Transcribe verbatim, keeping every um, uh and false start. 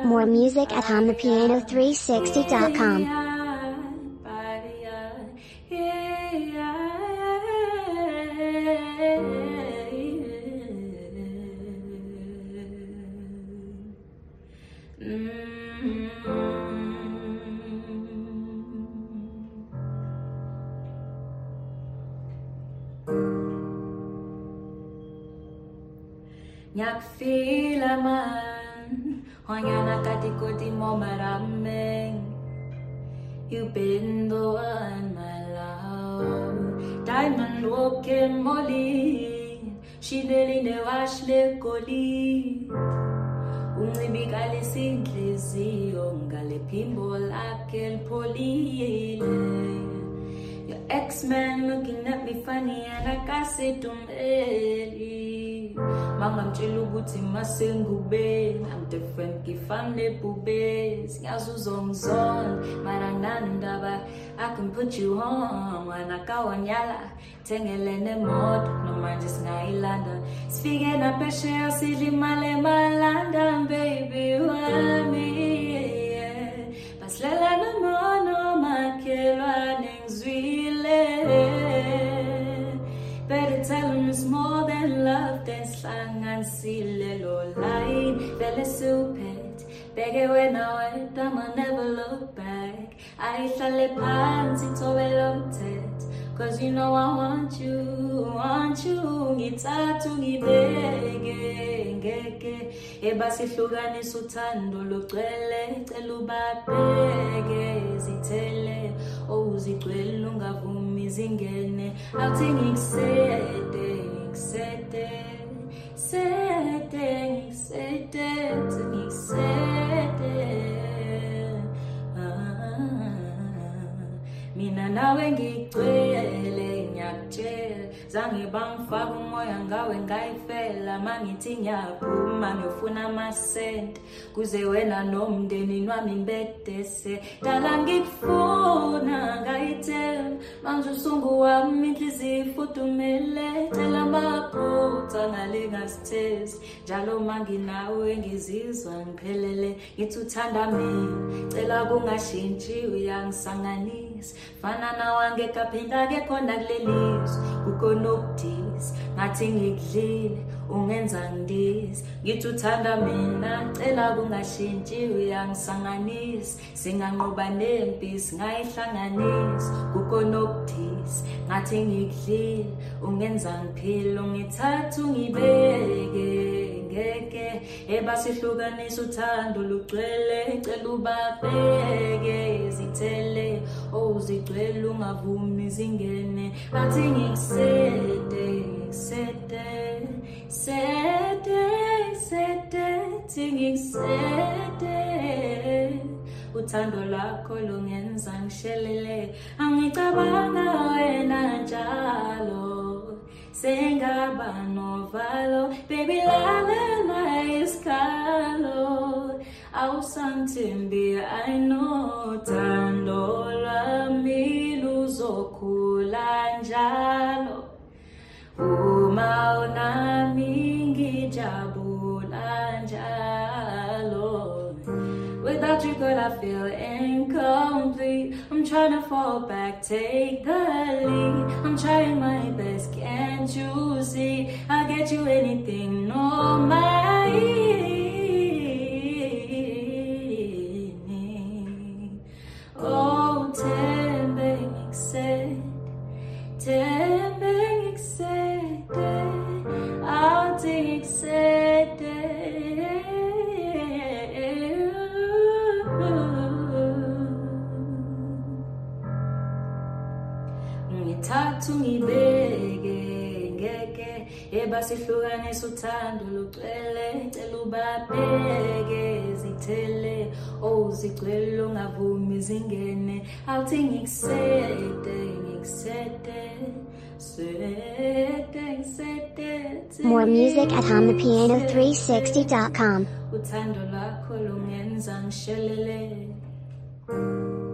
More music at hum the piano three sixty dot com. Nyakfila man, honyana katikoti mo maraming. You've been the one, my love. Diamond walking Molly, she nearly never slept goli. Unibigale singlezi, ongale pinball akel poli. Your ex-man looking at me funny and I can't say to me. Mangam chelubuti masengube, I'm different kifamle pubes. Nyazu zong zong, marananda ba. I can put you on, wanakawanyala. Tengelene mod, no man just ngailanda. Speaking up a share, silly male malanda, baby, why me? Paslela no more, no makela nengzwile. Better tell him it's more than love, than slang and seal lo line. Fell stupid, beg when I went, I'ma never look back. I shall let pants, it's all ted. Cause you know I want you, want you. Ngita to ngibege, ngeke. Eba sihlukane suthando lugcwele, cela ubabheke zithele. Oh zigcwele ungavumi zingene. Awuthi ngikusede, ngikusede, sede, ngikusede, ngikusede. Mina nawe ngigcwele ngiyakutshela zange bangifaka umoya ngawe ngayifela mangithi ngiyaphuma ngiyofuna amasenti kuze wena nomndeni wami ngibedese dala ngikufuna ngayithela manje usungu wami inhliziyo ifudumele cela amaphutha ngale ngasithezi njalo manginawe ngizizwa ngiphelele ngithi uthanda mina cela kungashintshi uyangisanganisa fana na wange kaphinda ke khona kulelizwe kukhona okuthisi ngathi ngikudlile ungenza ngidisi ngithi uthanda mina cela kungashintshi uyangisanganisa singanqoba nempi singayihlanganisa kukhona okuthisi ngathi ngikudlile ungenza ngiphile ungithatha ungibeke ngeke eba sihlukanisa uthando lugcwele cela ubabheke zithele oh zigcwele ungavumi zingene athi ngikusede ngikusede sede sede ngikusede uthando lakho lungenza ngishelele angicabanga wena njalo sengaba novalo baby lalela iskalo awusanthembi I know thando lami luzokhula njalo uma unami ngijabula njalo without you girl I feel incomplete I'm trying to fall back take the lead I'm trying my best can't you see I'll get you anything no my oh tembe ngikse tembe ngikse I'll take it ngithatha ungibeke ngeke eba sihlukanisa uthando lugcwele cela ubabheke zithele oh zigcwele ungavumi zingene awuthi ngikusede ngikusede sede sede More music at hum the piano three sixty dot com. uthando lakho lungenza ngishelele